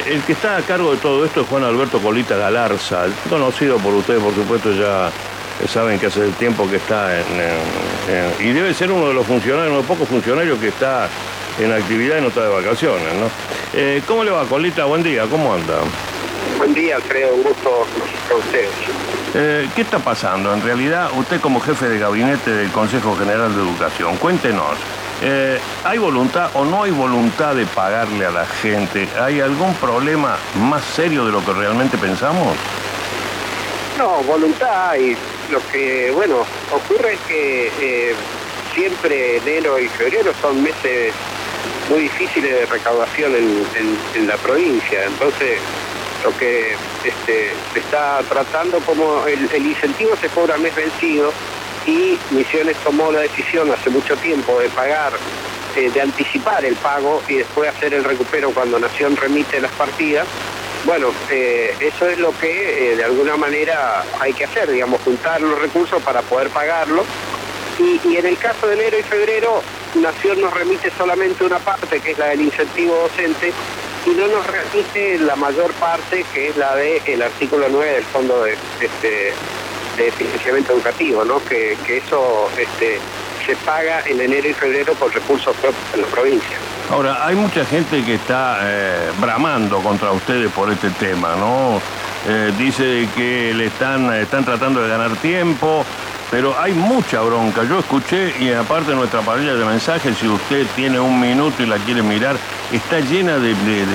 El que está a cargo de todo esto es Juan Alberto Colita Galarza, conocido por ustedes, por supuesto, ya saben que hace tiempo que está y debe ser uno de los funcionarios, uno de los pocos funcionarios que está en actividad y no está de vacaciones, ¿no? ¿Cómo le va, Colita? Buen día, ¿cómo anda? Buen día, Alfredo, un gusto con ustedes. ¿Qué está pasando? En realidad, usted como jefe de gabinete del Consejo General de Educación, cuéntenos, ¿hay voluntad o no hay voluntad de pagarle a la gente? ¿Hay algún problema más serio de lo que realmente pensamos? No, voluntad hay. Lo que, bueno, ocurre es que siempre enero y febrero son meses muy difíciles de recaudación en la provincia. Entonces, lo que se está tratando, como el incentivo se cobra mes vencido, y Misiones tomó la decisión hace mucho tiempo de pagar, de anticipar el pago y después hacer el recupero cuando Nación remite las partidas. Bueno, eso es lo que de alguna manera hay que hacer, digamos, juntar los recursos para poder pagarlo. Y en el caso de enero y febrero, Nación nos remite solamente una parte, que es la del incentivo docente, y no nos remite la mayor parte, que es la del artículo 9 del Fondo de Financiamiento Educativo, ¿no? Que eso se paga en enero y febrero con recursos propios en la provincia. Ahora, hay mucha gente que está bramando contra ustedes por este tema, ¿no? Dice que le están tratando de ganar tiempo, pero hay mucha bronca. Yo escuché, y aparte nuestra parrilla de mensajes, si usted tiene un minuto y la quiere mirar, está llena de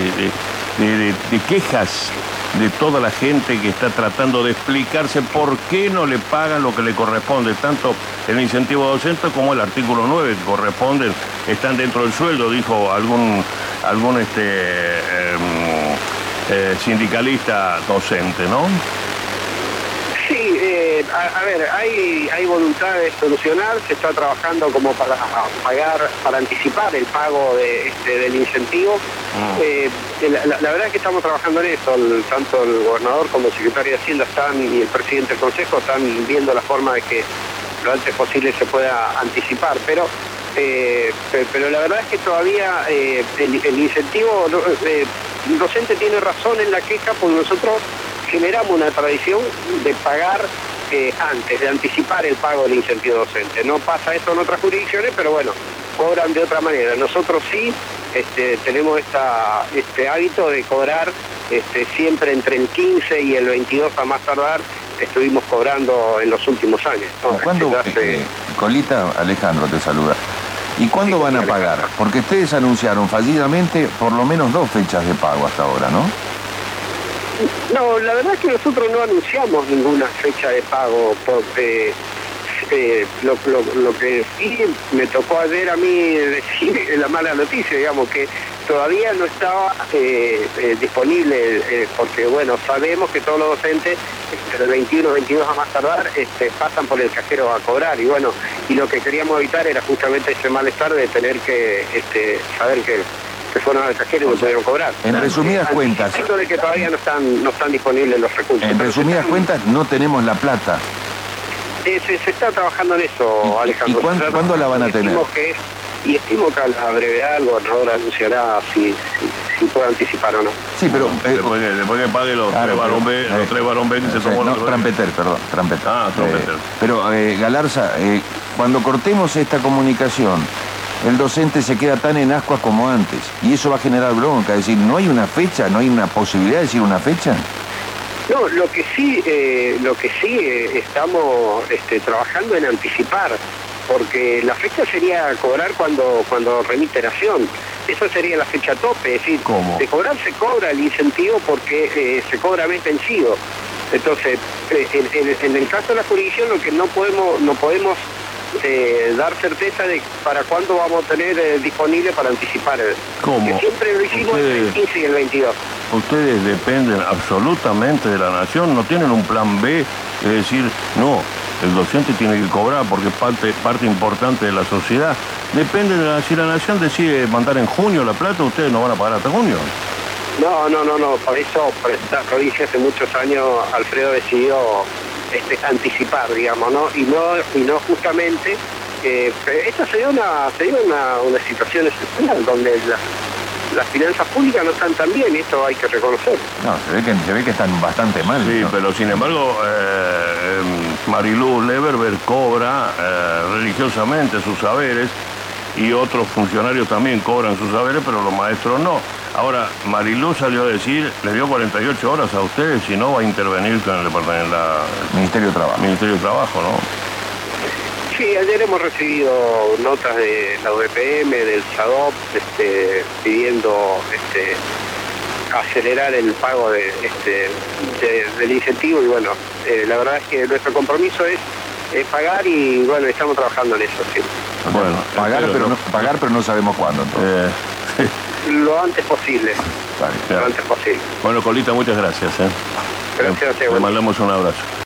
quejas de toda la gente que está tratando de explicarse por qué no le pagan lo que le corresponde, tanto el incentivo docente como el artículo 9 que corresponden, están dentro del sueldo, dijo algún sindicalista docente, ¿no? Sí, a ver, hay voluntad de solucionar, se está trabajando como para pagar, para anticipar el pago del incentivo. La verdad es que estamos trabajando en eso, tanto el gobernador como el secretario de Hacienda y el presidente del Consejo están viendo la forma de que lo antes posible se pueda anticipar, pero la verdad es que todavía el incentivo docente tiene razón en la queja, porque nosotros generamos una tradición de pagar antes, de anticipar el pago del incentivo docente. No pasa eso en otras jurisdicciones, pero bueno, cobran de otra manera. Nosotros sí tenemos este hábito de cobrar siempre entre el 15 y el 22 a más tardar. Estuvimos cobrando en los últimos años, ¿no? ¿Cuándo, Colita, Alejandro te saluda? ¿Y cuándo van a pagar? Porque ustedes anunciaron fallidamente por lo menos 2 fechas de pago hasta ahora, ¿no? No, la verdad es que nosotros no anunciamos ninguna fecha de pago, porque lo que sí me tocó ayer a mí decir la mala noticia, digamos, que todavía no estaba disponible, porque bueno, sabemos que todos los docentes entre el 21 y 22 a más tardar pasan por el cajero a cobrar, y bueno, y lo que queríamos evitar era justamente ese malestar de tener que saber que fueron al cajero y no pudieron cobrar. En resumidas cuentas, de que todavía no están disponibles los recursos. En resumidas cuentas, no tenemos la plata. Se está trabajando en eso, Alejandro. ¿Y cuándo la van a tener? Estimo que a la brevedad el gobernador anunciará si puede anticipar o no. Sí, pero después que pague los tres varón B que se tomó Trampeter. Ah, Trampeter. Pero Galarza, cuando cortemos esta comunicación, el docente se queda tan en ascuas como antes, y eso va a generar bronca. Es decir, ¿no hay una fecha, no hay una posibilidad de decir una fecha? No, lo que sí estamos trabajando en anticipar, porque la fecha sería cobrar cuando remite Nación. Esa sería la fecha tope, es decir, ¿cómo? De cobrar se cobra el incentivo porque se cobra mes vencido. Entonces, en el caso de la jurisdicción, lo que no podemos dar certeza de para cuándo vamos a tener disponible para anticipar. ¿Cómo? Que siempre lo hicimos entre el 15 y el 22. Ustedes dependen absolutamente de la Nación, no tienen un plan B, es decir, no, el docente tiene que cobrar porque es parte importante de la sociedad. Depende de si la Nación decide mandar en junio la plata, ustedes no van a pagar hasta junio. No, por esta provincia hace muchos años Alfredo decidió anticipar, digamos, ¿no? Y no justamente, esta sería una situación excepcional donde las finanzas públicas no están tan bien, y esto hay que reconocer. No, se ve que están bastante mal. Sí, ¿no? pero sin embargo, Marilú Leverber cobra religiosamente sus saberes, y otros funcionarios también cobran sus saberes, pero los maestros no. Ahora, Marilú salió a decir, le dio 48 horas a ustedes, si no va a intervenir con el departamento, Ministerio de Trabajo. Ministerio de Trabajo, ¿no? Sí, ayer hemos recibido notas de la UPM, del SADOP, pidiendo acelerar el pago del incentivo, y bueno, la verdad es que nuestro compromiso es pagar, y bueno, estamos trabajando en eso, sí. Bueno, pagar, pero no sabemos cuándo. Entonces. Lo antes posible. Vale, Lo antes posible. Bueno, Colita, muchas gracias. Gracias a usted. Le mandamos un abrazo.